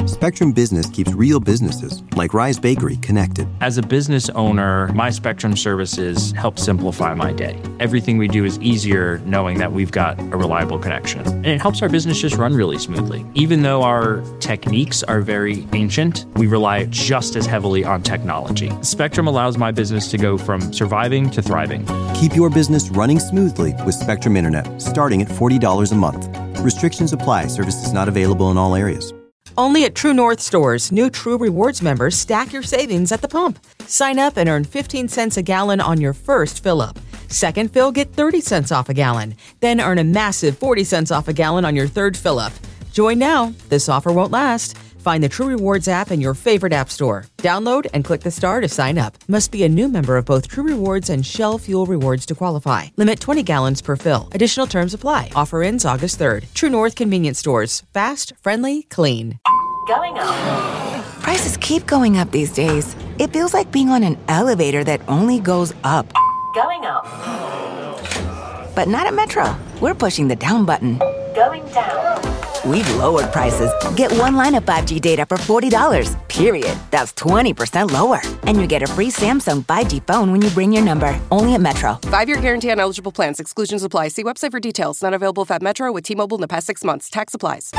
Spectrum Business keeps real businesses, like Rise Bakery, connected. As a business owner, my Spectrum services help simplify my day. Everything we do is easier knowing that we've got a reliable connection. And it helps our business just run really smoothly. Even though our techniques are very ancient, we rely just as heavily on technology. Spectrum allows my business to go from surviving to thriving. Keep your business running smoothly with Spectrum Internet, starting at $40 a month. Restrictions apply. Services not available in all areas. Only at True North stores, new True Rewards members stack your savings at the pump. Sign up and earn 15 cents a gallon on your first fill-up. Second fill, get 30 cents off a gallon. Then earn a massive 40 cents off a gallon on your third fill-up. Join now. This offer won't last. Find the True Rewards app in your favorite app store. Download and click the star to sign up. Must be a new member of both True Rewards and Shell Fuel Rewards to qualify. Limit 20 gallons per fill. Additional terms apply. Offer ends August 3rd. True North Convenience Stores. Fast, friendly, clean. Going up. Prices keep going up these days. It feels like being on an elevator that only goes up. Going up. But not at Metro. We're pushing the down button. Going down. We've lowered prices. Get one line of 5G data for $40, period. That's 20% lower. And you get a free Samsung 5G phone when you bring your number. Only at Metro. 5-year guarantee on eligible plans. Exclusions apply. See website for details. Not available at Metro with T-Mobile in the past 6 months. Tax applies.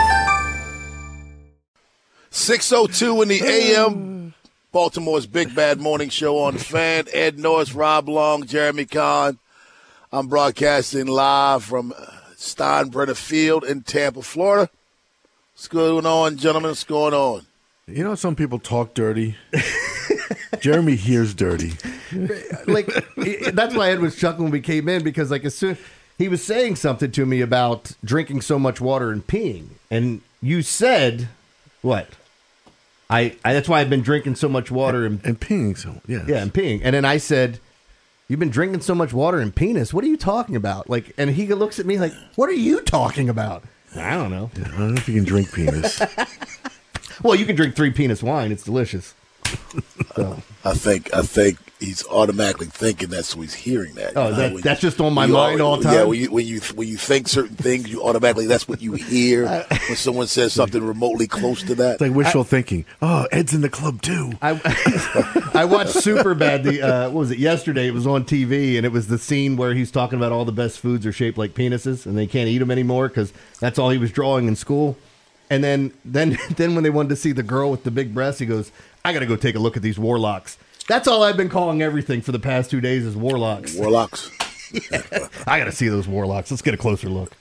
6:02 in the AM. Baltimore's Big Bad Morning Show on the Fan. Ed Norris, Rob Long, Jeremy Kahn. I'm broadcasting live from Steinbrenner Field in Tampa, Florida. What's going on, gentlemen? What's going on? You know, some people talk dirty. Jeremy hears dirty. Like, that's why Ed was chuckling when we came in, because like as soon he was saying something to me about drinking so much water and peeing, and you said what? I that's why I've been drinking so much water and peeing. So yeah, and peeing. And then I said, "You've been drinking so much water and penis. What are you talking about?" Like, and he looks at me like, "What are you talking about?" I don't know. Yeah, I don't know if you can drink penis. Well, you can drink 3 penis wine. It's delicious. So. I think he's automatically thinking that, so he's hearing that. Oh, that's just on my mind all the time. Yeah, when you think certain things, you automatically that's what you hear when someone says something remotely close to that. It's like wishful thinking. Oh, Ed's in the club too. I watched Superbad. What was it? Yesterday, it was on TV, and it was the scene where he's talking about all the best foods are shaped like penises, and they can't eat them anymore because that's all he was drawing in school. And then when they wanted to see the girl with the big breasts, he goes, "I got to go take a look at these warlocks." That's all I've been calling everything for the past 2 days is warlocks. Warlocks. Yeah. I got to see those warlocks. Let's get a closer look.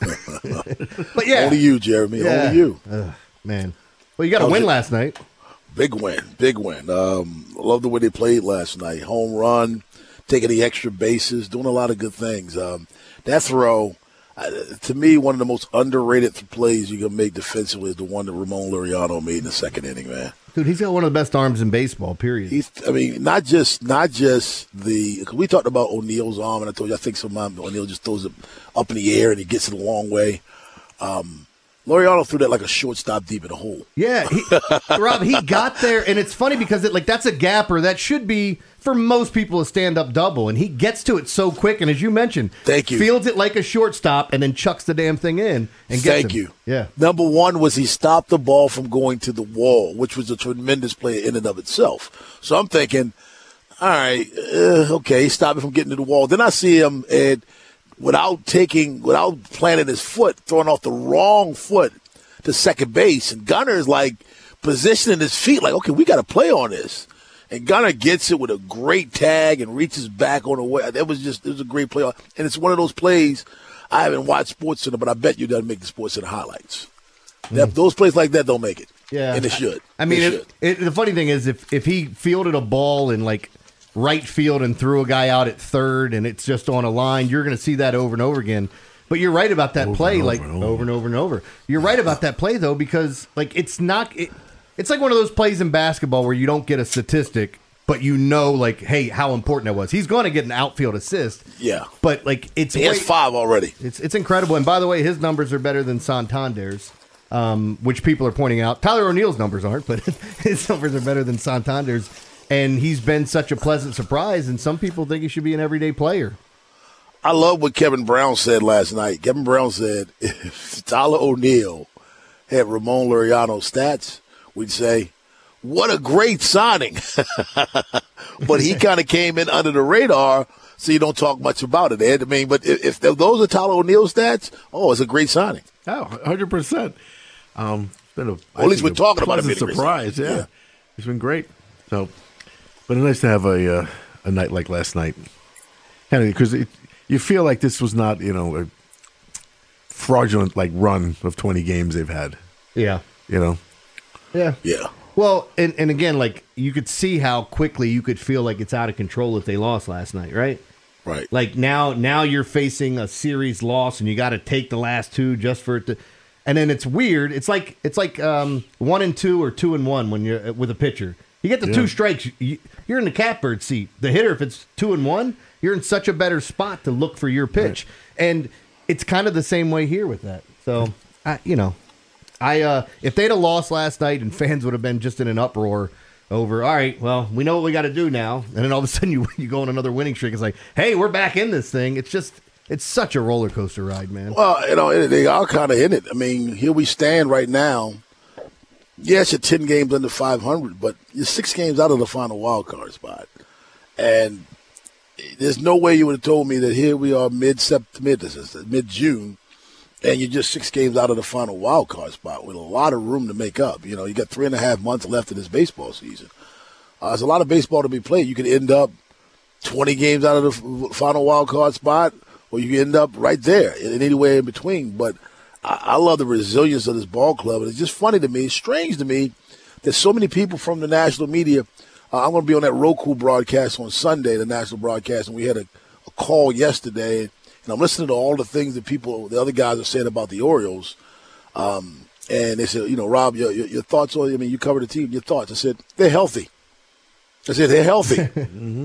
But yeah, only you, Jeremy. Yeah. Only you, man. Well, you got a win last night. Big win. Love the way they played last night. Home run, taking the extra bases, doing a lot of good things. That throw. To me, one of the most underrated plays you can make defensively is the one that Ramon Laureano made in the second inning, man. Dude, he's got one of the best arms in baseball, period. Not just the – we talked about O'Neal's arm, and I told you I think sometimes O'Neal just throws it up in the air and he gets it a long way. Laureano threw that like a shortstop deep in the hole. Yeah, Rob, he got there, and it's funny because that's a gapper that should be, for most people, a stand-up double, and he gets to it so quick, and as you mentioned, fields it like a shortstop and then chucks the damn thing in and gets Thank him. you. Yeah. Number one was he stopped the ball from going to the wall, which was a tremendous play in and of itself. So I'm thinking, all right, okay, stop it from getting to the wall. Then I see him without planting his foot, throwing off the wrong foot to second base. And Gunner's like positioning his feet like, okay, we got to play on this. And Gunner gets it with a great tag and reaches back on the way. It was a great play. And it's one of those plays, I haven't watched SportsCenter, but I bet you doesn't make the SportsCenter highlights. Those plays like that don't make it. Yeah. And it should. I mean, the funny thing is if he fielded a ball in like right field and threw a guy out at third and it's just on a line, you're going to see that over and over again. But you're right about that play, over and over. You're right about that play, though, because like it's like one of those plays in basketball where you don't get a statistic, but you know, like, hey, how important that was. He's going to get an outfield assist. Yeah. But like he has 5 already. It's incredible. And by the way, his numbers are better than Santander's, which people are pointing out. Tyler O'Neal's numbers aren't, but his numbers are better than Santander's. And he's been such a pleasant surprise, and some people think he should be an everyday player. I love what Kevin Brown said last night. Kevin Brown said if Tyler O'Neill had Ramon Laureano's stats, we'd say, what a great signing. But he kind of came in under the radar, so you don't talk much about it, Ed. I mean, but if those are Tyler O'Neill stats, it's a great signing. Oh, 100%. Been at least we're talking about it. It's a surprise, yeah. It's been great. So, but it's nice to have a night like last night, kind of because you feel like this was not a fraudulent run of 20 games they've had. Yeah, Yeah. Yeah. Well, and again, you could see how quickly you could feel like it's out of control if they lost last night, right? Right. Like now you're facing a series loss and you got to take the last two just for it to. And then it's weird. It's like 1-2 or 2-1 when you're with a pitcher. You get the two strikes, you're in the catbird seat. The hitter, if it's 2-1, you're in such a better spot to look for your pitch. Right. And it's kind of the same way here with that. So, if they'd have lost last night and fans would have been just in an uproar over, all right, well, we know what we got to do now. And then all of a sudden you go on another winning streak. It's like, hey, we're back in this thing. It's such a roller coaster ride, man. Well, they are kind of in it. I mean, here we stand right now. Yes, you're 10 games under 500, but you're 6 games out of the final wild card spot. And there's no way you would have told me that here we are mid-June, and you're just 6 games out of the final wild card spot with a lot of room to make up. You got 3.5 months left in this baseball season. There's a lot of baseball to be played. You could end up 20 games out of the final wild card spot, or you end up right there in anywhere in between. But I love the resilience of this ball club. And it's just funny to me, it's strange to me that so many people from the national media, I'm going to be on that Roku broadcast on Sunday, the national broadcast, and we had a call yesterday. And I'm listening to all the things that the other guys are saying about the Orioles. And they said, Rob, your thoughts on, you covered the team, your thoughts. I said, they're healthy. I said, they're healthy. Mm-hmm.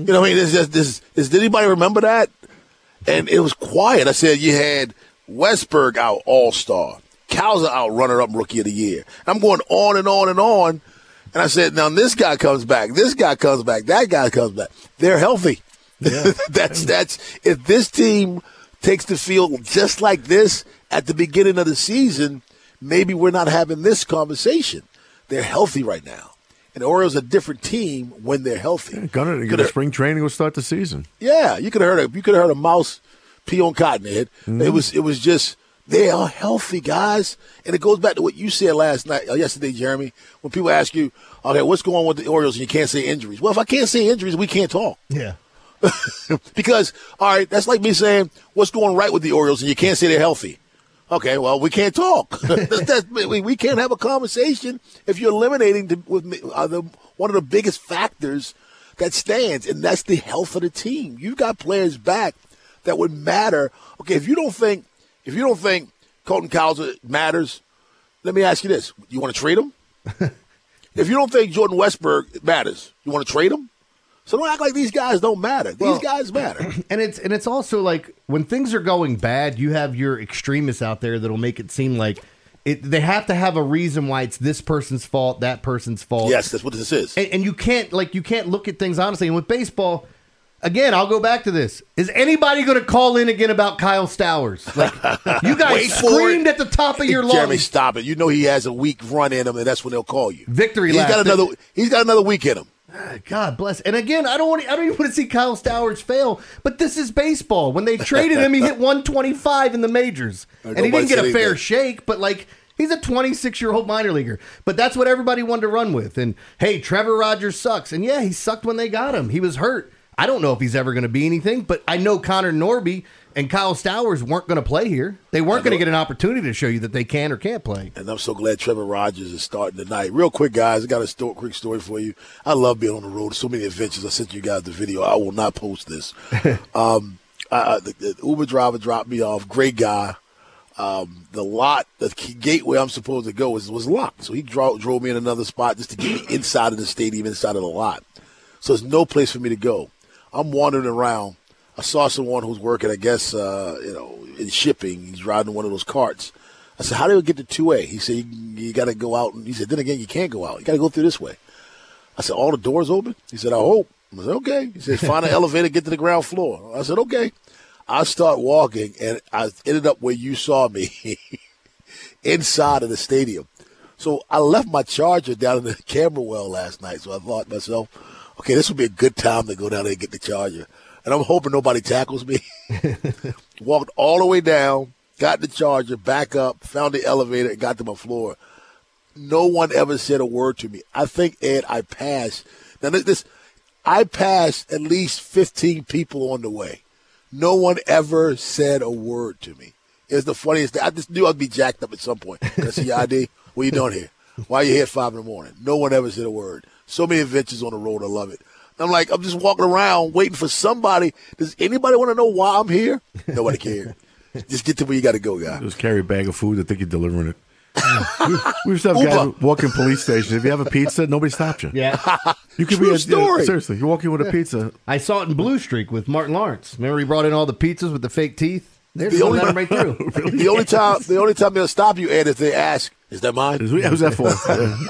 Did anybody remember that? And it was quiet. I said, you had Westberg out all-star. Cowser out runner-up rookie of the year. I'm going on and on and on. And I said, now this guy comes back. This guy comes back. That guy comes back. They're healthy. Yeah. That's if this team takes the field just like this at the beginning of the season, maybe we're not having this conversation. They're healthy right now. And the Orioles are a different team when they're healthy. Yeah, Gunnar, spring training will start the season. Yeah, you could have heard a mouse pee on cotton head. Mm-hmm. It was just they are healthy guys, and it goes back to what you said yesterday, Jeremy. When people ask you, okay, what's going on with the Orioles, and you can't say injuries. Well, if I can't say injuries, we can't talk. Yeah. Because all right, that's like me saying what's going right with the Orioles, and you can't say they're healthy. Okay, well, we can't talk. We can't have a conversation if you're eliminating one of the biggest factors that stands, and that's the health of the team. You've got players back that would matter. Okay, if you don't think Colton Cowser matters, let me ask you this: you want to trade him? If you don't think Jordan Westberg matters, you want to trade him? So don't act like these guys don't matter. These guys matter. And it's also like when things are going bad, you have your extremists out there that'll make it seem like they have to have a reason why it's this person's fault, that person's fault. Yes, that's what this is. And you can't look at things honestly. And with baseball, again, I'll go back to this. Is anybody going to call in again about Kyle Stowers? You guys screamed at the top of your lungs. Jeremy, stop it. You know he has a weak run in him, and that's when they'll call you. Victory lap. He's got another week in him. God bless. And again, I don't even want to see Kyle Stowers fail, but this is baseball. When they traded him, he hit 125 in the majors. And he didn't get a fair shake, but he's a 26-year-old minor leaguer. But that's what everybody wanted to run with. And hey, Trevor Rogers sucks. And yeah, he sucked when they got him. He was hurt. I don't know if he's ever going to be anything, but I know Connor Norby and Kyle Stowers weren't going to play here. They weren't going to get an opportunity to show you that they can or can't play. And I'm so glad Trevor Rogers is starting tonight. Real quick, guys, I got a quick story for you. I love being on the road. So many adventures. I sent you guys the video. I will not post this. The Uber driver dropped me off. Great guy. The gateway I'm supposed to go was locked. So he drove me in another spot just to get me inside of the stadium, inside of the lot. So there's no place for me to go. I'm wandering around. I saw someone who's working, I guess, in shipping. He's riding one of those carts. I said, how do we get to 2A? He said, you got to go out. And he said, then again, you can't go out. You got to go through this way. I said, all the doors open? He said, I hope. I said, okay. He said, find an elevator, get to the ground floor. I said, okay. I start walking, and I ended up where you saw me, inside of the stadium. So I left my charger down in the camera well last night. So I thought to myself, okay, this would be a good time to go down there and get the charger. And I'm hoping nobody tackles me. Walked all the way down, got the charger, back up, found the elevator, and got to my floor. No one ever said a word to me. I think, Ed, I passed. Now, I passed at least 15 people on the way. No one ever said a word to me. It's the funniest thing. I just knew I'd be jacked up at some point. Can I see your ID? What are you doing here? Why are you here at 5 in the morning? No one ever said a word. So many adventures on the road. I love it. I'm like, I'm just walking around waiting for somebody. Does anybody want to know why I'm here? Nobody cares. Just get to where you got to go, guy. Just carry a bag of food. I think you're delivering it. We used to have guys walk in police stations. If you have a pizza, nobody stops you. Yeah. You could True be story. Seriously, you walk in with a pizza. I saw it in Blue Streak with Martin Lawrence. Remember he brought in all the pizzas with the fake teeth? They're just letting them right through. The only time they'll stop you, Ed, is they ask, is that mine? Who's that for?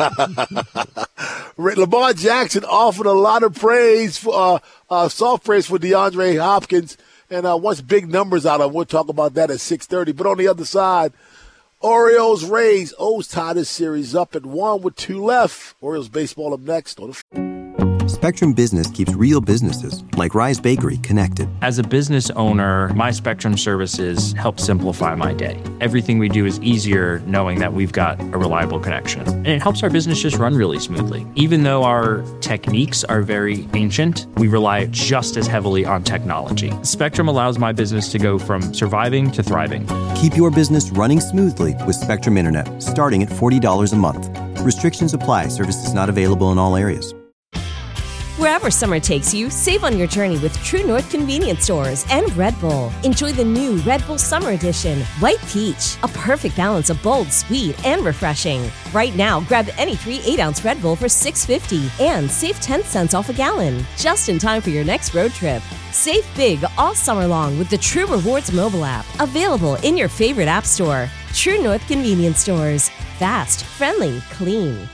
Lamar Jackson offered a lot of praise, for soft praise for DeAndre Hopkins. And once big numbers out of him, we'll talk about that at 6:30. But on the other side, Orioles, Rays. O's tie this series up at 1 with 2 left. Orioles baseball up next on the Spectrum Business keeps real businesses, like Rise Bakery, connected. As a business owner, my Spectrum services help simplify my day. Everything we do is easier knowing that we've got a reliable connection. And it helps our business just run really smoothly. Even though our techniques are very ancient, we rely just as heavily on technology. Spectrum allows my business to go from surviving to thriving. Keep your business running smoothly with Spectrum Internet, starting at $40 a month. Restrictions apply. Services not available in all areas. Wherever summer takes you, save on your journey with True North Convenience Stores and Red Bull. Enjoy the new Red Bull Summer Edition, White Peach, a perfect balance of bold, sweet, and refreshing. Right now, grab any 3 8-ounce Red Bull for $6.50 and save 10 cents off a gallon, just in time for your next road trip. Save big all summer long with the True Rewards mobile app, available in your favorite app store. True North Convenience Stores. Fast, friendly, clean.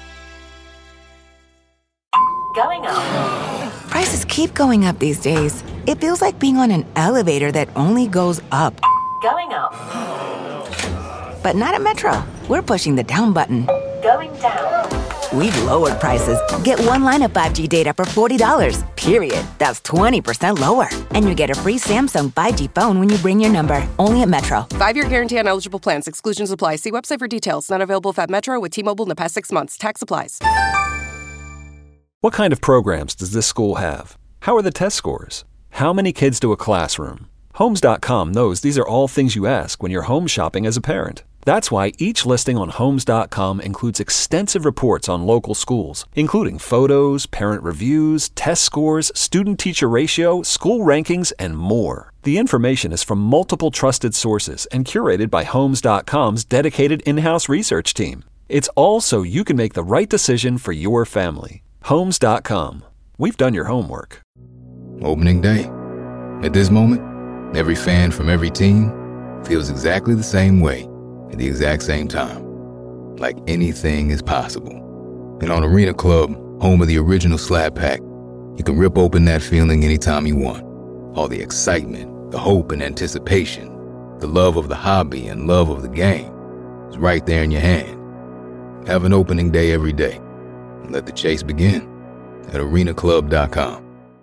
Going up. Prices keep going up these days. It feels like being on an elevator that only goes up. Going up. But not at Metro. We're pushing the down button. Going down. We've lowered prices. Get one line of 5G data for $40, period. That's 20% lower. And you get a free Samsung 5G phone when you bring your number. Only at Metro. 5-year guarantee on eligible plans. Exclusions apply. See website for details. Not available if at Metro with T-Mobile in the past 6 months. Tax applies. What kind of programs does this school have? How are the test scores? How many kids to a classroom? Homes.com knows these are all things you ask when you're home shopping as a parent. That's why each listing on Homes.com includes extensive reports on local schools, including photos, parent reviews, test scores, student-teacher ratio, school rankings, and more. The information is from multiple trusted sources and curated by Homes.com's dedicated in-house research team. It's all so you can make the right decision for your family. Homes.com. We've done your homework. Opening day. At this moment, every fan from every team feels exactly the same way at the exact same time. Like anything is possible. And on Arena Club, home of the original Slab Pack, you can rip open that feeling anytime you want. All the excitement, the hope and anticipation, the love of the hobby and love of the game is right there in your hand. Have an opening day every day. Let the chase begin at arenaclub.com.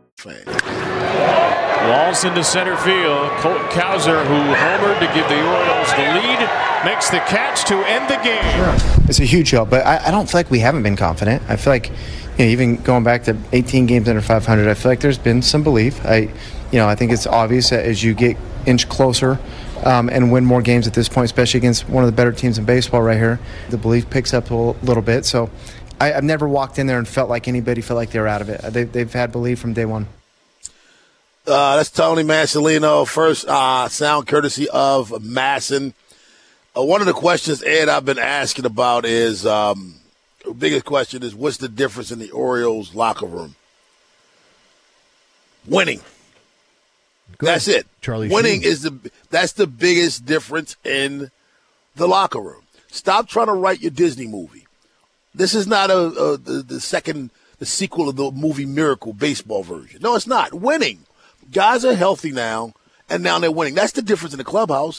Walls into center field. Colt Cowser, who homered to give the Orioles the lead, makes the catch to end the game. Sure. It's a huge help, but I don't feel like we haven't been confident. I feel like, even going back to 18 games under 500, I feel like there's been some belief. I think it's obvious that as you get inch closer and win more games at this point, especially against one of the better teams in baseball right here, the belief picks up a little bit. So I've never walked in there and felt like anybody felt like they were out of it. They've had belief from day one. That's Tony Massolino. First sound courtesy of Masson. One of the questions, Ed, I've been asking about is the biggest question is, what's the difference in the Orioles locker room? Winning. Good. That's it. Charlie Winning Sheen. That's the biggest difference in the locker room. Stop trying to write your Disney movie. This is not the sequel of the movie Miracle baseball version. No, it's not. Winning. Guys are healthy now, and now they're winning. That's the difference in the clubhouse.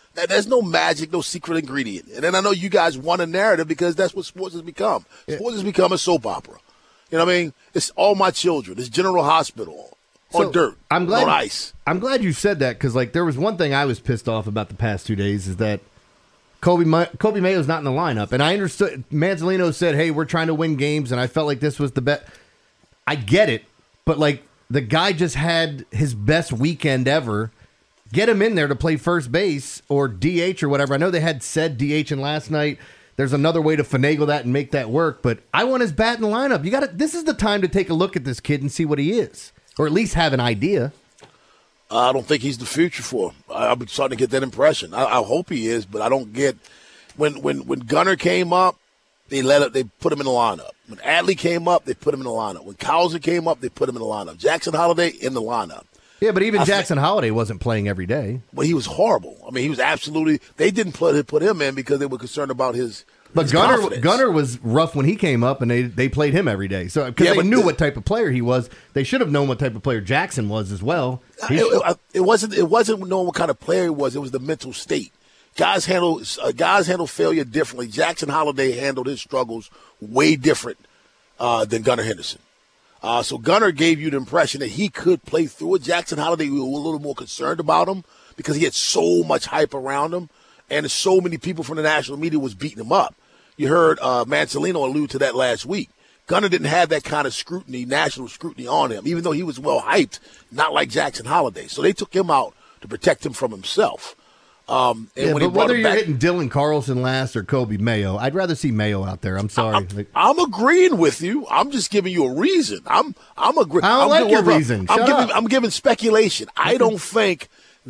There's no magic, no secret ingredient. And then I know you guys want a narrative because that's what sports has become. Sports has become a soap opera. You know what I mean? It's All My Children. It's General Hospital on dirt, on ice. I'm glad you said that because, like, there was one thing I was pissed off about the past 2 days is that Kobe Mayo's not in the lineup. And I understood Manzolino said, hey, we're trying to win games, and I felt like this was the best. I get it, but, like, the guy just had his best weekend ever. Get him in there to play first base or DH or whatever. I know they had said DH in last night. There's another way to finagle that and make that work, but I want his bat in the lineup. You got to. This is the time to take a look at this kid and see what he is, or at least have an idea. I don't think he's the future for him. I'm starting to get that impression. I hope he is, but I don't get when Gunnar came up, they put him in the lineup. When Adley came up, they put him in the lineup. When Cowser came up, they put him in the lineup. Jackson Holiday in the lineup. Yeah, but even Jackson Holiday wasn't playing every day. But he was horrible. I mean, he was absolutely. They didn't put him in because they were concerned about his. But Gunnar was rough when he came up, and they played him every day. So because they knew what type of player he was, they should have known what type of player Jackson was as well. It wasn't knowing what kind of player he was. It was the mental state. Guys handle failure differently. Jackson Holiday handled his struggles way different than Gunnar Henderson. So Gunnar gave you the impression that he could play through it. Jackson Holiday, we were a little more concerned about him because he had so much hype around him, and so many people from the national media was beating him up. You heard Manzolino allude to that last week. Gunnar didn't have that kind of scrutiny, national scrutiny on him, even though he was well hyped, not like Jackson Holiday. So they took him out to protect him from himself. But whether you're hitting Dylan Carlson last or Kobe Mayo, I'd rather see Mayo out there. I'm sorry. I'm agreeing with you. I'm just giving you a reason. I'm agreeing. I don't like your reason. I'm giving speculation. I don't think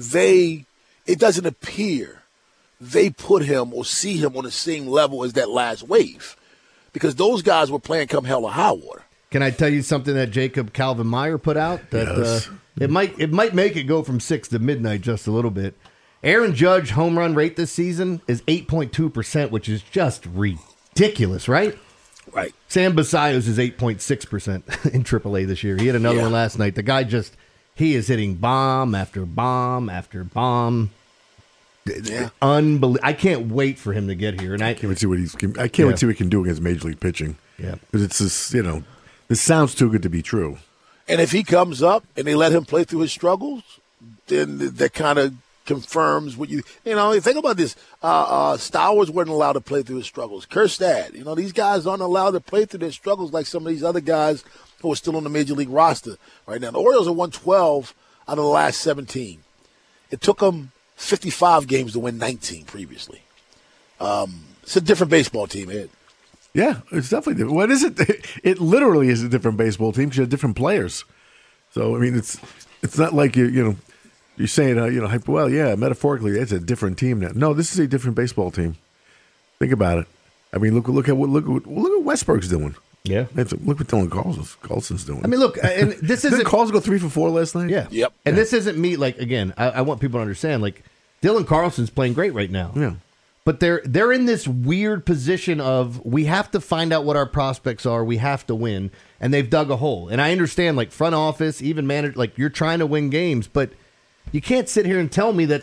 it doesn't appear they put him or see him on the same level as that last wave because those guys were playing come hell or high water. Can I tell you something that Jacob Calvin Meyer put out? That yes. It might make it go from 6 to midnight just a little bit. Aaron Judge home run rate this season is 8.2%, which is just ridiculous, right? Right. Sam Basayo's is 8.6% in AAA this year. He had another one last night. The guy he is hitting bomb after bomb after bomb. Yeah. Unbelievable. I can't wait for him to get here. And I can't wait to see what he can do against Major League pitching. Yeah. Because it's just, this sounds too good to be true. And if he comes up and they let him play through his struggles, then that kind of confirms what think about this. Stowers wasn't allowed to play through his struggles. Kjerstad, these guys aren't allowed to play through their struggles like some of these other guys who are still on the Major League roster right now. The Orioles are 112 out of the last 17. It took them 55 games to win 19 previously. It's a different baseball team, Ed. Yeah, it's definitely different. What is it? It literally is a different baseball team because you have different players. So, I mean, it's not like you're saying, metaphorically, it's a different team now. No, this is a different baseball team. Think about it. I mean, look at what Westberg's doing. Yeah. Look what Dylan Carlson's doing. I mean, look, and this isn't... Did Carlson go 3 for 4 last night? Yeah. Yep. And this isn't me, like, again, I want people to understand, like, Dylan Carlson's playing great right now. Yeah. But they're in this weird position of we have to find out what our prospects are. We have to win. And they've dug a hole. And I understand, like, front office, even manager, like, you're trying to win games, but you can't sit here and tell me that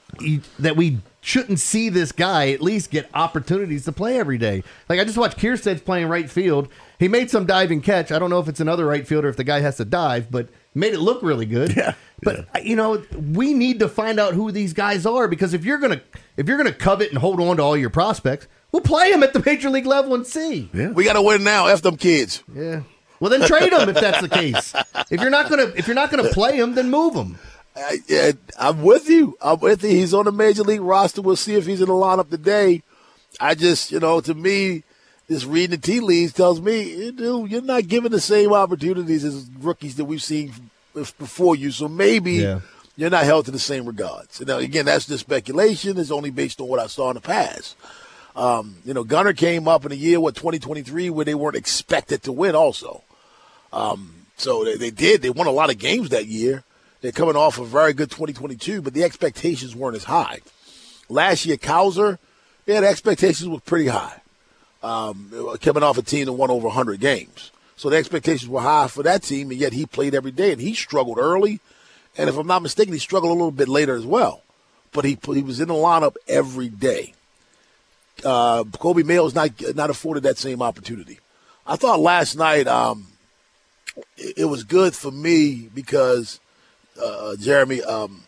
we shouldn't see this guy at least get opportunities to play every day. Like, I just watched Kjerstad's playing right field. He made some diving catch. I don't know if it's another right fielder if the guy has to dive, but made it look really good. Yeah. But we need to find out who these guys are because if you're gonna covet and hold on to all your prospects, we'll play them at the major league level and see. Yeah. We got to win now. F them kids. Yeah. Well, then trade them if that's the case. If you're not gonna play them, then move them. I'm with you. He's on the major league roster. We'll see if he's in the lineup today. I just, to me, this reading the tea leaves tells me, you're not given the same opportunities as rookies that we've seen before you. So maybe you're not held to the same regards. Now, again, that's just speculation. It's only based on what I saw in the past. Gunnar came up in a year, 2023, where they weren't expected to win also. So they did. They won a lot of games that year. They're coming off a very good 2022, but the expectations weren't as high. Last year, Cowser, the expectations were pretty high. Coming off a team that won over 100 games. So the expectations were high for that team, and yet he played every day, and he struggled early. And if I'm not mistaken, he struggled a little bit later as well. but he was in the lineup every day. Kobe Mayo's not afforded that same opportunity. I thought last night it was good for me because, Jeremy,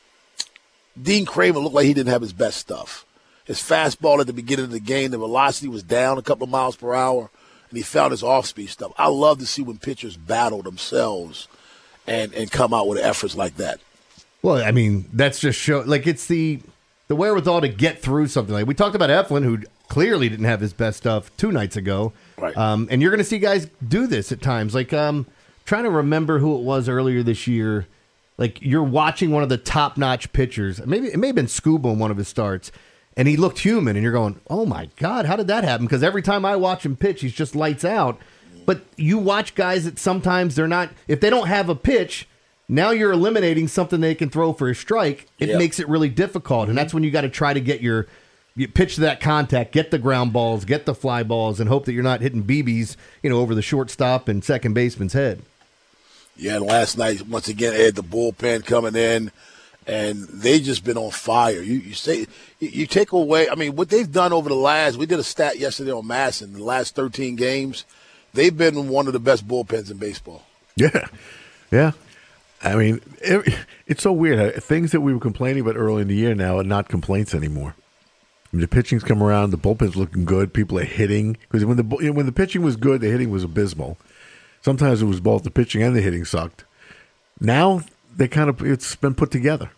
Dean Kramer looked like he didn't have his best stuff. His fastball at the beginning of the game, the velocity was down a couple of miles per hour, and he found his off-speed stuff. I love to see when pitchers battle themselves and come out with efforts like that. Well, I mean, that's just it's the wherewithal to get through something. Like we talked about Eflin, who clearly didn't have his best stuff 2 nights ago. Right. And you're going to see guys do this at times. Like, trying to remember who it was earlier this year. Like, you're watching one of the top-notch pitchers. Maybe it may have been Scuba in one of his starts, and he looked human, and you're going, oh, my God, how did that happen? Because every time I watch him pitch, he's just lights out. But you watch guys that sometimes they're not – if they don't have a pitch, now you're eliminating something they can throw for a strike. It makes it really difficult, and that's when you got to try to get you pitch to that contact, get the ground balls, get the fly balls, and hope that you're not hitting BBs, over the shortstop and second baseman's head. Yeah, and last night, once again, they had the bullpen coming in, and they just been on fire. You take away, I mean, what they've done over the last, we did a stat yesterday on Masson, the last 13 games, they've been one of the best bullpens in baseball. Yeah, yeah. I mean, it's so weird. Things that we were complaining about early in the year now are not complaints anymore. I mean, the pitching's come around, the bullpen's looking good, people are hitting. Because when the pitching was good, the hitting was abysmal. Sometimes it was both the pitching and the hitting sucked. Now it's been put together.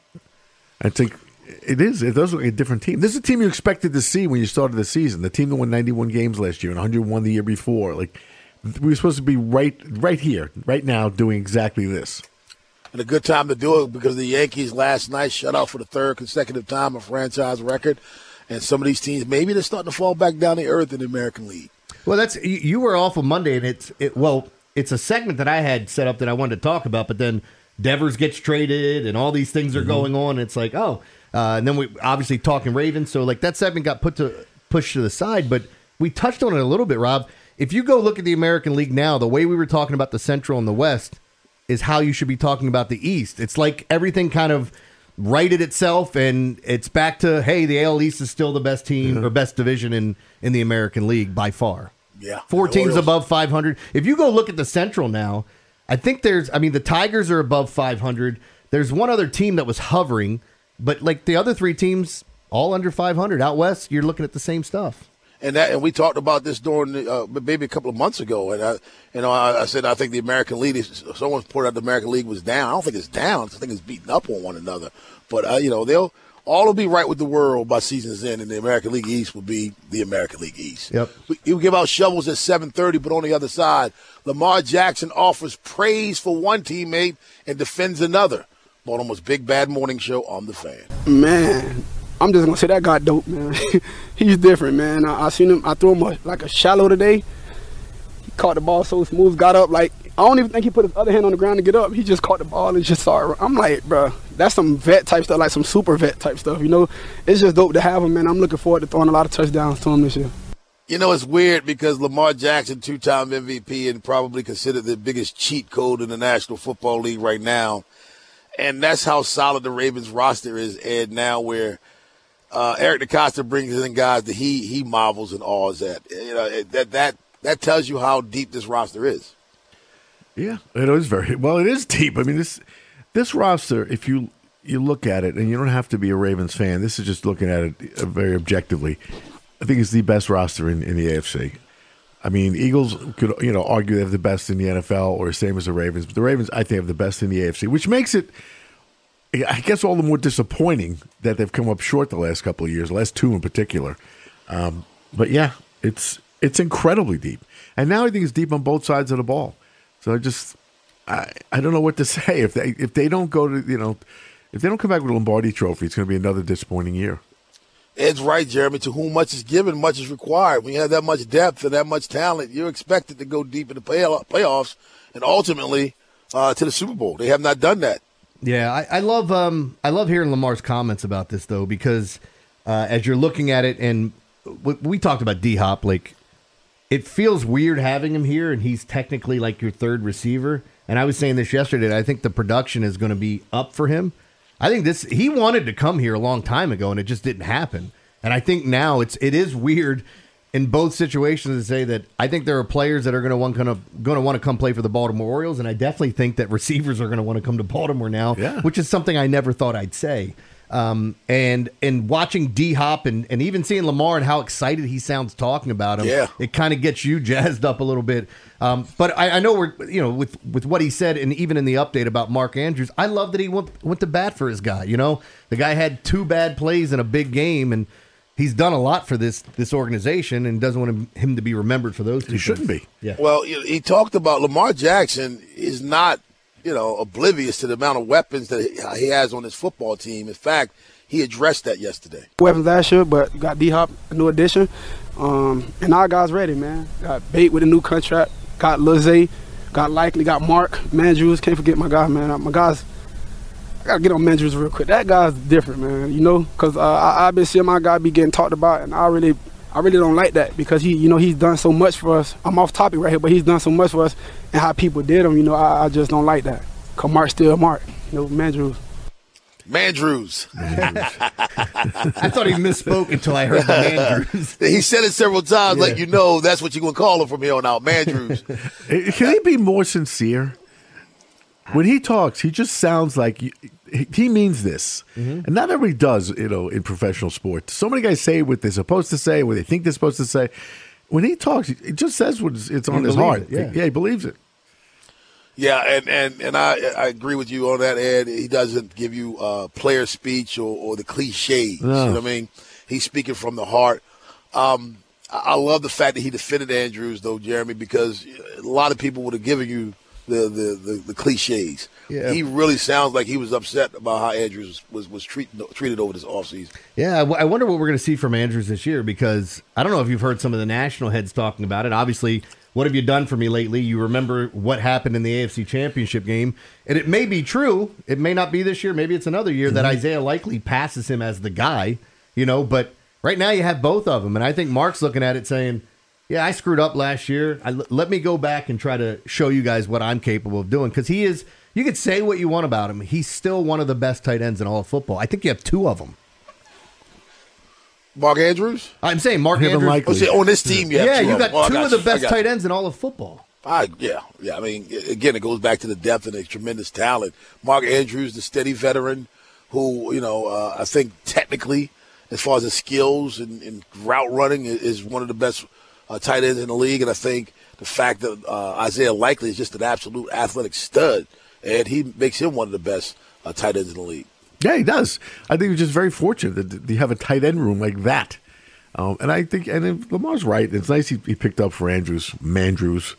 I think it does look like a different team. This is a team you expected to see when you started the season. The team that won 91 games last year and 101 the year before. Like, we were supposed to be right here, right now, doing exactly this. And a good time to do it because the Yankees last night shut out for the third consecutive time, a franchise record. And some of these teams, maybe they're starting to fall back down the earth in the American League. Well, you were off on Monday, and it's a segment that I had set up that I wanted to talk about, but then Devers gets traded, and all these things are going on. And it's like, and then we obviously talking Ravens, so like that segment got pushed to the side. But we touched on it a little bit, Rob. If you go look at the American League now, the way we were talking about the Central and the West is how you should be talking about the East. It's like everything kind of righted itself, and it's back to, hey, the AL East is still the best team or best division in the American League by far. Yeah. 4 teams above 500. If you go look at the Central now, I think the Tigers are above 500. There's one other team that was hovering, but like the other 3 teams, all under 500. Out West, you're looking at the same stuff. And we talked about this during maybe a couple of months ago, and I said I think the American League. Someone pointed out the American League was down. I don't think it's down. I think it's beating up on one another. But they'll all be right with the world by season's end, and the American League East will be the American League East. Yep. He'll give out shovels at 7:30, but on the other side, Lamar Jackson offers praise for one teammate and defends another. Baltimore's Big Bad Morning Show on The Fan. Man, I'm just going to say that guy dope, man. He's different, man. I seen him. I threw him like a shallow today. He caught the ball so smooth, got up. Like, I don't even think he put his other hand on the ground to get up. He just caught the ball and just saw it. I'm like, bro, that's some vet type stuff, like some super vet type stuff. It's just dope to have him, man. I'm looking forward to throwing a lot of touchdowns to him this year. It's weird because Lamar Jackson, 2-time MVP and probably considered the biggest cheat code in the National Football League right now. And that's how solid the Ravens roster is, Ed, now where Eric DeCosta brings in guys that he marvels and awes at. That tells you how deep this roster is. Yeah, it is it is deep. I mean, this roster, if you look at it, and you don't have to be a Ravens fan, this is just looking at it very objectively, I think it's the best roster in the AFC. I mean, Eagles could argue they have the best in the NFL or same as the Ravens, but the Ravens, I think, have the best in the AFC, which makes it, I guess, all the more disappointing that they've come up short the last couple of years, the last 2 in particular. But yeah, it's incredibly deep, and now I think it's deep on both sides of the ball. So I don't know what to say if they don't go to if they don't come back with a Lombardi Trophy, it's going to be another disappointing year. Ed's right, Jeremy. To whom much is given, much is required. When you have that much depth and that much talent, you're expected to go deep in the playoffs and ultimately to the Super Bowl. They have not done that. Yeah, I love hearing Lamar's comments about this though, because as you're looking at it, and we talked about D-Hop, like it feels weird having him here, and he's technically like your third receiver. And I was saying this yesterday, I think the production is going to be up for him. I think he wanted to come here a long time ago, and it just didn't happen. And I think now it is weird in both situations to say that I think there are players that are going to want to come play for the Baltimore Orioles, and I definitely think that receivers are going to want to come to Baltimore now, which is something I never thought I'd say. And watching D-Hop and even seeing Lamar and how excited he sounds talking about him, it kind of gets you jazzed up a little bit. But I know with what he said, and even in the update about Mark Andrews, I love that he went to bat for his guy. The guy had 2 bad plays in a big game, and he's done a lot for this organization, and doesn't want him to be remembered for those 2 things. He shouldn't be. Yeah. Well, he talked about Lamar Jackson is not oblivious to the amount of weapons that he has on his football team. In fact, he addressed that yesterday. Weapons last year, but you got D-Hop, a new addition. And our guys ready, man. Got Bate with a new contract. Got Lil Zay. Got Likely. Got Mark. Mandrews. Can't forget my guy, man. My guys, I got to get on Mandrews real quick. That guy's different, man, because I've been seeing my guy be getting talked about, and I really don't like that because he's done so much for us. I'm off topic right here, but he's done so much for us, and how people did him, I just don't like that. Cause Mark's still Mark, Mandrews. Mandrews. I thought he misspoke until I heard the Mandrews. He said it several times, that's what you're going to call him from here on out, Mandrews. Can he be more sincere? When he talks, he just sounds like he means this. Mm-hmm. And not everybody does, in professional sports. So many guys say what they're supposed to say, what they think they're supposed to say. When he talks, it just says it's on his heart. He believes it. Yeah, and I agree with you on that, Ed. He doesn't give you player speech or the cliches. No. You know what I mean? He's speaking from the heart. I love the fact that he defended Andrews, though, Jeremy, because a lot of people would have given you the cliches. Yeah. He really sounds like he was upset about how Andrews was treated over this offseason. Yeah, I wonder what we're going to see from Andrews this year, because I don't know if you've heard some of the national heads talking about it. Obviously, what have you done for me lately? You remember what happened in the AFC Championship game, and it may be true. It may not be this year. Maybe it's another year that Isaiah Likely passes him as the guy, but right now you have both of them, and I think Mark's looking at it saying, yeah, I screwed up last year. Let me go back and try to show you guys what I'm capable of doing. Because he is, you could say what you want about him, he's still one of the best tight ends in all of football. I think you have 2 of them. Mark Andrews? I'm saying Mark Andrews. On this team, you have 2 you of them. got 2 of the best tight ends in all of football. Yeah. I mean, again, it goes back to the depth and the tremendous talent. Mark Andrews, the steady veteran, who, I think technically, as far as his skills and route running, is one of the best tight ends in the league, and I think the fact that Isaiah Likely is just an absolute athletic stud, and he makes him one of the best tight ends in the league. Yeah, he does. I think he's just very fortunate that you have a tight end room like that. And I think, and Lamar's right. It's nice he picked up for Mandrews.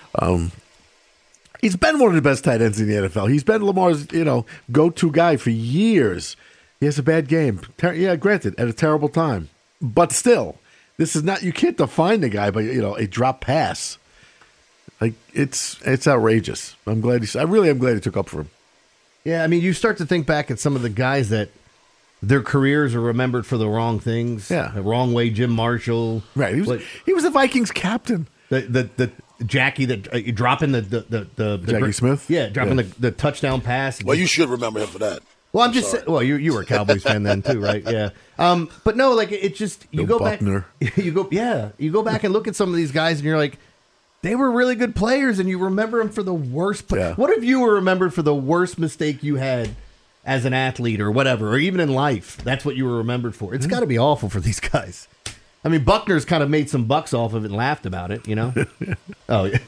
He's been one of the best tight ends in the NFL. He's been Lamar's, go-to guy for years. He has a bad game. Granted, at a terrible time, but still. This is not, you can't define the guy by, a drop pass. Like, it's outrageous. I really am glad he took up for him. Yeah, I mean, you start to think back at some of the guys that their careers are remembered for the wrong things. Yeah. The wrong way, Jim Marshall. Right. He was the Vikings captain. The Jackie, dropping the Jackie Smith? Yeah, dropping the touchdown pass. Well, you should remember him for that. Well, I'm just saying. Well, you were a Cowboys fan then too, right? Yeah. But no, like it just you go Buckner. back. You go back and look at some of these guys, and you're like, they were really good players, and you remember them for the worst. What if you were remembered for the worst mistake you had as an athlete, or whatever, or even in life? That's what you were remembered for. It's got to be awful for these guys. I mean, Buckner's kind of made some bucks off of it and laughed about it, Oh, yeah.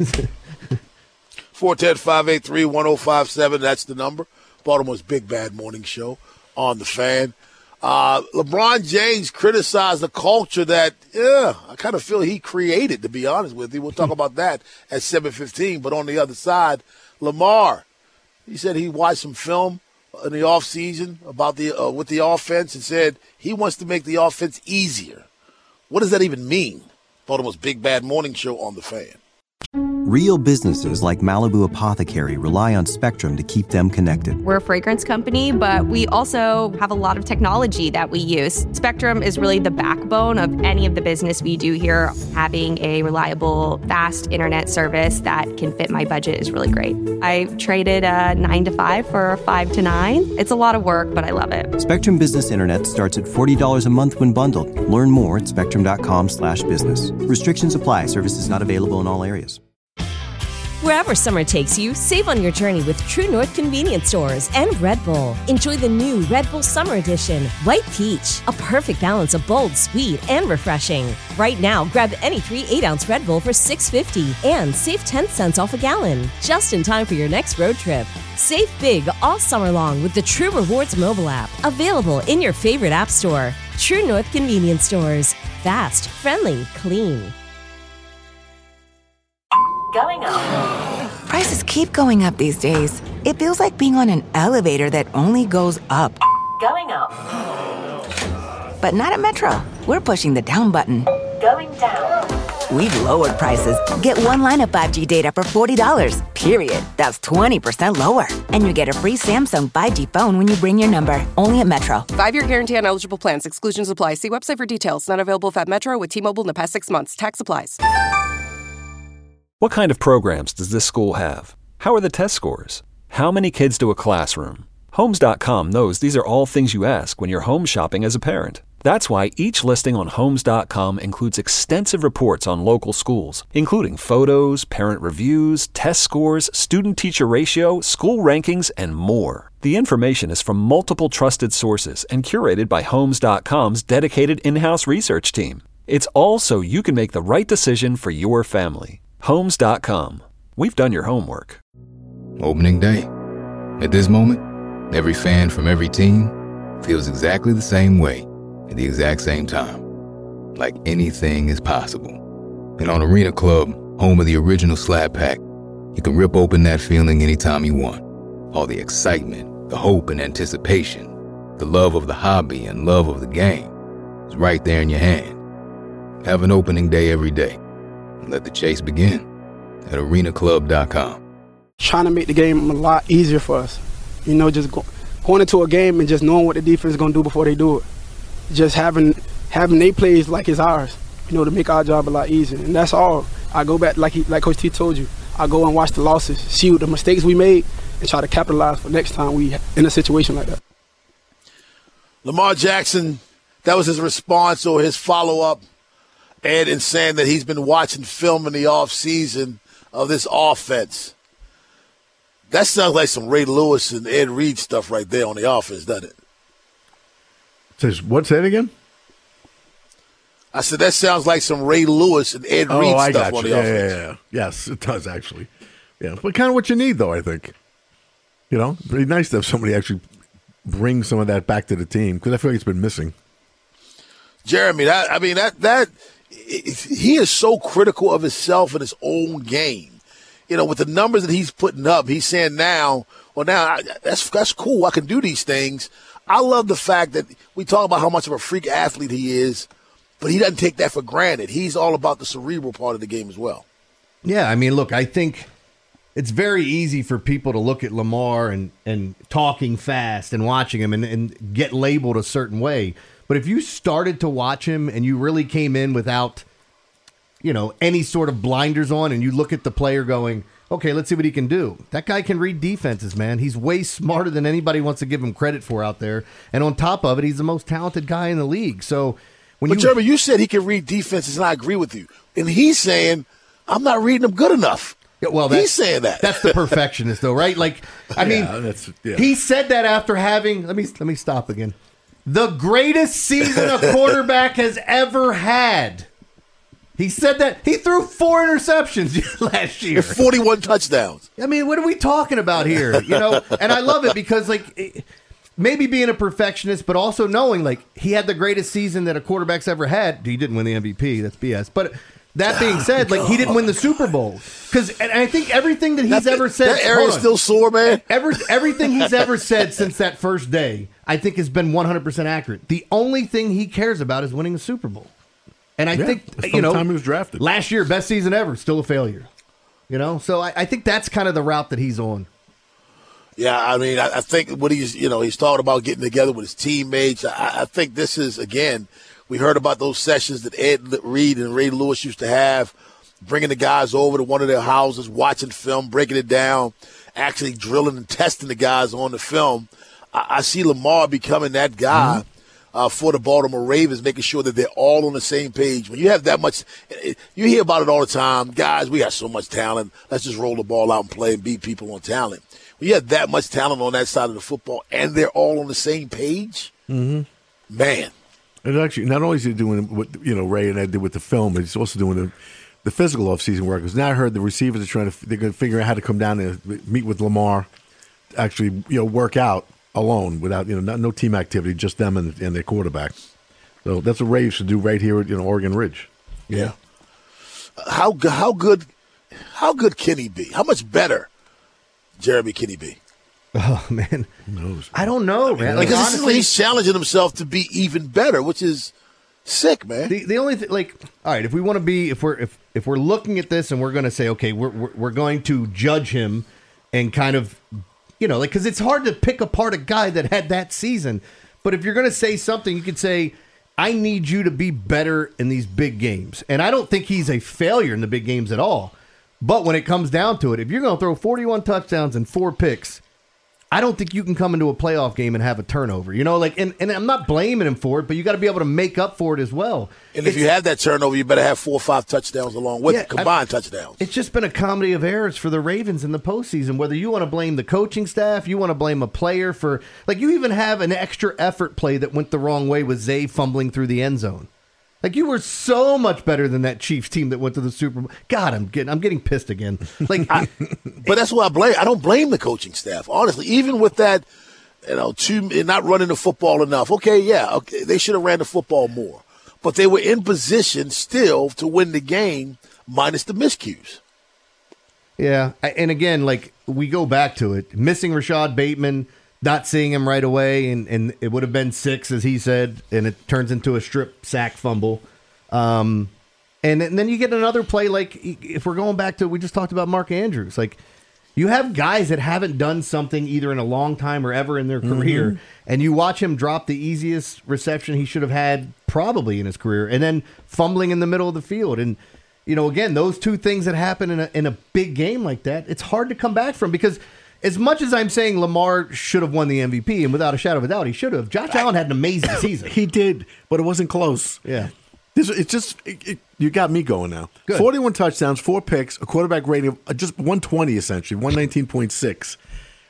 410-583-1057. That's the number. Baltimore's Big Bad Morning Show on The Fan. LeBron James criticized the culture that, I kind of feel he created, to be honest with you. We'll talk about that at 7:15. But on the other side, Lamar, he said he watched some film in the offseason about with the offense and said he wants to make the offense easier. What does that even mean? Baltimore's Big Bad Morning Show on The Fan. Real businesses like Malibu Apothecary rely on Spectrum to keep them connected. We're a fragrance company, but we also have a lot of technology that we use. Spectrum is really the backbone of any of the business we do here. Having a reliable, fast internet service that can fit my budget is really great. I traded a 9 to 5 for a 5 to 9. It's a lot of work, but I love it. Spectrum Business Internet starts at $40 a month when bundled. Learn more at spectrum.com/business. Restrictions apply. Services not available in all areas. Wherever summer takes you, save on your journey with True North Convenience Stores and Red Bull. Enjoy the new Red Bull Summer Edition, White Peach, a perfect balance of bold, sweet, and refreshing. Right now, grab any 3 8-ounce Red Bull for $6.50 and save 10 cents off a gallon, just in time for your next road trip. Save big all summer long with the True Rewards mobile app, available in your favorite app store. True North Convenience Stores. Fast, friendly, clean. Going up. Prices keep going up these days. It feels like being on an elevator that only goes up. Going up. But not at Metro. We're pushing the down button. Going down. We've lowered prices. Get one line of 5G data for $40, period. That's 20% lower. And you get a free Samsung 5G phone when you bring your number. Only at Metro. 5-year guarantee on eligible plans. Exclusions apply. See website for details. Not available at Metro with T-Mobile in the past 6 months. Tax applies. What kind of programs does this school have? How are the test scores? How many kids do a classroom? Homes.com knows these are all things you ask when you're home shopping as a parent. That's why each listing on Homes.com includes extensive reports on local schools, including photos, parent reviews, test scores, student-teacher ratio, school rankings, and more. The information is from multiple trusted sources and curated by Homes.com's dedicated in-house research team. It's all so you can make the right decision for your family. Homes.com. We've done your homework. Opening day. At this moment, every fan from every team feels exactly the same way at the exact same time. Like anything is possible. And on Arena Club, home of the original Slab Pack, you can rip open that feeling anytime you want. All the excitement, the hope and anticipation, the love of the hobby and love of the game is right there in your hand. Have an opening day every day. Let the chase begin at arenaclub.com. Trying to make the game a lot easier for us. You know, just going into a game and just knowing what the defense is going to do before they do it. Just having their plays like it's ours, you know, to make our job a lot easier. And that's all. I go back, like Coach T told you, I go and watch the losses, see what the mistakes we made, and try to capitalize for next time we in a situation like that. Lamar Jackson, that was his response or his follow-up. Ed in saying that he's been watching film in the offseason of this offense. That sounds like some Ray Lewis and Ed Reed stuff right there on the offense, doesn't it? Says, what's that again? I said that sounds like some Ray Lewis and Ed Reed stuff on the offense. Yeah. Yes, it does actually. Yeah, but kind of what you need, though, I think. You know, it'd be nice to have somebody actually bring some of that back to the team because I feel like it's been missing. Jeremy, that he is so critical of himself and his own game. You know, with the numbers that he's putting up, he's saying that's cool. I can do these things. I love the fact that we talk about how much of a freak athlete he is, but he doesn't take that for granted. He's all about the cerebral part of the game as well. Yeah, I mean, look, I think it's very easy for people to look at Lamar and talking fast and watching him and get labeled a certain way. But if you started to watch him and you really came in without, you know, any sort of blinders on and you look at the player going, okay, let's see what he can do. That guy can read defenses, man. He's way smarter than anybody wants to give him credit for out there. And on top of it, he's the most talented guy in the league. So Jeremy, you said he can read defenses, and I agree with you. And he's saying, I'm not reading them good enough. Yeah, well, he's saying that. That's the perfectionist, though, right? Like, I mean, he said that after having, let me stop again. The greatest season a quarterback has ever had. He said that. He threw 4 interceptions last year. 41 touchdowns. I mean, what are we talking about here? You know, and I love it because, like, maybe being a perfectionist, but also knowing, like, he had the greatest season that a quarterback's ever had. He didn't win the MVP. That's BS. But that being said, like, he didn't win the Super Bowl. And I think everything that he's ever said. That area's still sore, man. Everything he's ever said since that first day, I think, has been 100% accurate. The only thing he cares about is winning a Super Bowl. And I think, you know, time he was drafted. Last year, best season ever, still a failure. You know, so I think that's kind of the route that he's on. Yeah, I mean, I think what he's talking about getting together with his teammates. I think this is, again, we heard about those sessions that Ed Reed and Ray Lewis used to have, bringing the guys over to one of their houses, watching film, breaking it down, actually drilling and testing the guys on the film. I see Lamar becoming that guy for the Baltimore Ravens, making sure that they're all on the same page. When you have that much, you hear about it all the time. Guys, we got so much talent. Let's just roll the ball out and play and beat people on talent. When you have that much talent on that side of the football and they're all on the same page, man. And actually, not only is he doing what Ray and Ed did with the film, but he's also doing the physical offseason work. Because now I heard the receivers they're going to figure out how to come down and meet with Lamar, actually work out alone without no team activity, just them and their quarterback. So that's what Ray should do right here at Oregon Ridge. Yeah. How good can he be? How much better Jeremy can he be? Oh man, who knows? I don't know, man. Like, because honestly, he's challenging himself to be even better, which is sick, man. The only thing, all right, if we want to be, if we're looking at this and we're going to say, okay, we're going to judge him and kind of, because it's hard to pick apart a guy that had that season. But if you're going to say something, you could say, I need you to be better in these big games. And I don't think he's a failure in the big games at all. But when it comes down to it, if you're going to throw 41 touchdowns and 4 picks, I don't think you can come into a playoff game and have a turnover. And I'm not blaming him for it, but you got to be able to make up for it as well. And if you have that turnover, you better have 4 or 5 touchdowns along with it, combined touchdowns. It's just been a comedy of errors for the Ravens in the postseason, whether you want to blame the coaching staff, you want to blame a player for, you even have an extra effort play that went the wrong way with Zay fumbling through the end zone. You were so much better than that Chiefs team that went to the Super Bowl. God, I'm getting pissed again. But that's what I blame. I don't blame the coaching staff, honestly. Even with that, not running the football enough. Okay, they should have ran the football more. But they were in position still to win the game, minus the miscues. Yeah, and again, we go back to it. Missing Rashad Bateman, not seeing him right away, and it would have been 6, as he said, and it turns into a strip sack fumble. And then you get another play, if we're going back to, we just talked about Mark Andrews. You have guys that haven't done something either in a long time or ever in their career, and you watch him drop the easiest reception he should have had probably in his career, and then fumbling in the middle of the field. And, again, those two things that happen in a big game like that, it's hard to come back from, because as much as I'm saying Lamar should have won the MVP, and without a shadow of a doubt, he should have, Josh Allen had an amazing season. He did, but it wasn't close. Yeah. You got me going now. Good. 41 touchdowns, 4 picks, a quarterback rating of just 120, essentially, 119.6.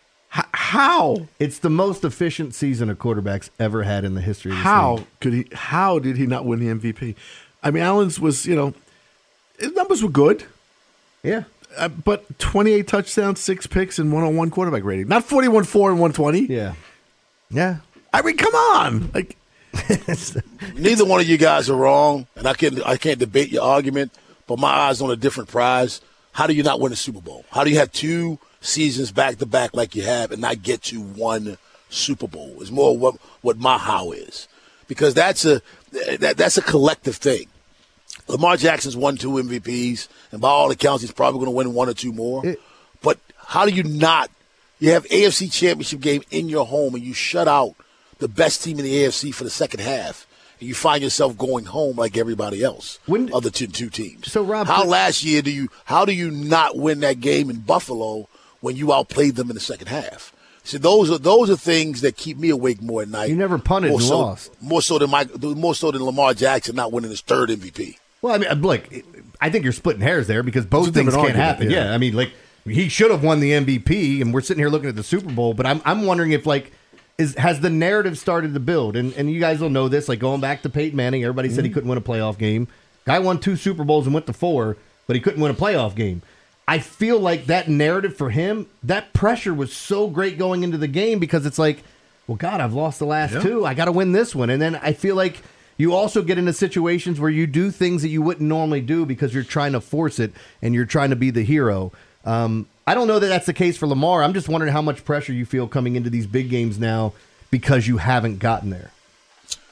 How? It's the most efficient season a quarterback's ever had in the history of the league. How did he not win the MVP? I mean, Allen's was, his numbers were good. Yeah. But 28 touchdowns, 6 picks, and 101 quarterback rating. Not 41-4 and 120. Yeah. Yeah. I mean, come on. Neither one of you guys are wrong, and I can't debate your argument, but my eyes on a different prize. How do you not win a Super Bowl? How do you have 2 seasons back-to-back like you have and not get to 1 Super Bowl? It's more what my how is. Because that's a collective thing. Lamar Jackson's won 2 MVPs, and by all accounts, he's probably going to win 1 or 2 more. But how do you not? You have AFC Championship game in your home, and you shut out the best team in the AFC for the second half, and you find yourself going home like everybody else of the two teams. So, Rob, last year how do you not win that game in Buffalo when you outplayed them in the second half? So those are things that keep me awake more at night. You never punted and lost. More so than Lamar Jackson not winning his 3rd MVP. Well, I mean, I think you're splitting hairs there because both things can't happen. Yeah, I mean, he should have won the MVP, and we're sitting here looking at the Super Bowl. But I'm wondering if has the narrative started to build? And you guys will know this. Going back to Peyton Manning, everybody said he couldn't win a playoff game. Guy won 2 Super Bowls and went to 4, but he couldn't win a playoff game. I feel like that narrative for him, that pressure was so great going into the game because it's well, God, I've lost the last 2. I got to win this one. And then I feel like you also get into situations where you do things that you wouldn't normally do because you're trying to force it and you're trying to be the hero. I don't know that that's the case for Lamar. I'm just wondering how much pressure you feel coming into these big games now because you haven't gotten there.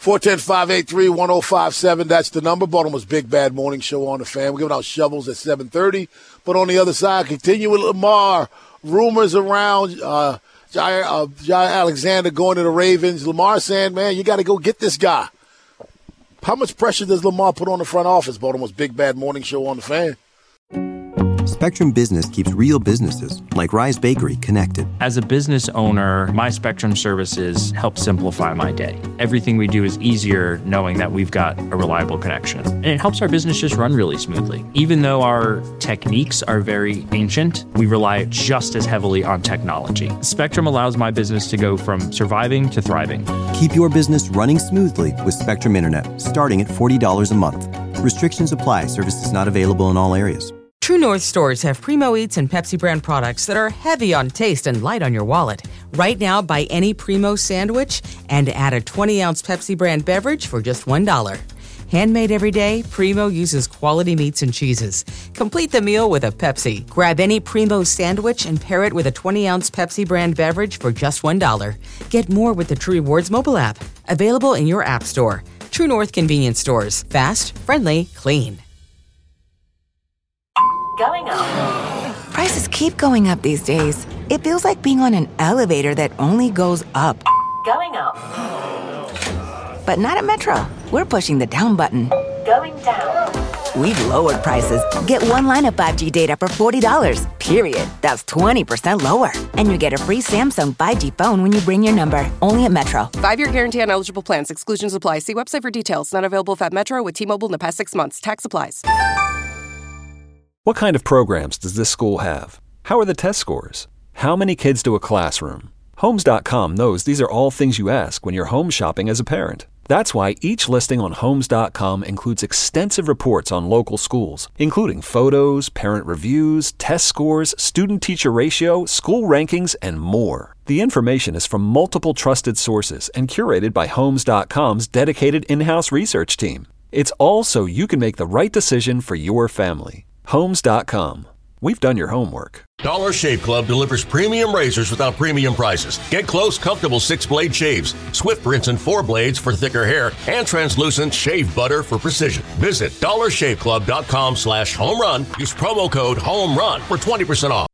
410-583-1057. That's the number. Baltimore's Big Bad Morning Show on the Fan. We're giving out shovels at 7:30. But on the other side, continue with Lamar. Rumors around Jair Alexander going to the Ravens. Lamar saying, man, you got to go get this guy. How much pressure does Lamar put on the front office? Baltimore's Big Bad Morning Show on the Fan. Spectrum Business keeps real businesses, like Rise Bakery, connected. As a business owner, my Spectrum services help simplify my day. Everything we do is easier knowing that we've got a reliable connection. And it helps our business just run really smoothly. Even though our techniques are very ancient, we rely just as heavily on technology. Spectrum allows my business to go from surviving to thriving. Keep your business running smoothly with Spectrum Internet, starting at $40 a month. Restrictions apply. Services not available in all areas. True North stores have Primo Eats and Pepsi brand products that are heavy on taste and light on your wallet. Right now, buy any Primo sandwich and add a 20-ounce Pepsi brand beverage for just $1. Handmade every day, Primo uses quality meats and cheeses. Complete the meal with a Pepsi. Grab any Primo sandwich and pair it with a 20-ounce Pepsi brand beverage for just $1. Get more with the True Rewards mobile app. Available in your app store. True North convenience stores. Fast, friendly, clean. Going up. Prices keep going up these days. It feels like being on an elevator that only goes up. Going up. But not at Metro. We're pushing the down button. Going down. We've lowered prices. Get one line of 5G data for $40, period. That's 20% lower. And you get a free Samsung 5G phone when you bring your number. Only at Metro. 5-year guarantee on eligible plans. Exclusions apply. See website for details. Not available at Metro with T-Mobile in the past 6 months. Tax applies. What kind of programs does this school have? How are the test scores? How many kids do a classroom? Homes.com knows these are all things you ask when you're home shopping as a parent. That's why each listing on Homes.com includes extensive reports on local schools, including photos, parent reviews, test scores, student-teacher ratio, school rankings, and more. The information is from multiple trusted sources and curated by Homes.com's dedicated in-house research team. It's all so you can make the right decision for your family. Homes.com. We've done your homework. Dollar Shave Club delivers premium razors without premium prices. Get close, comfortable 6-blade shaves, swift rinse and 4 blades for thicker hair, and translucent shave butter for precision. Visit dollarshaveclub.com/homerun. Use promo code HOMERUN for 20% off.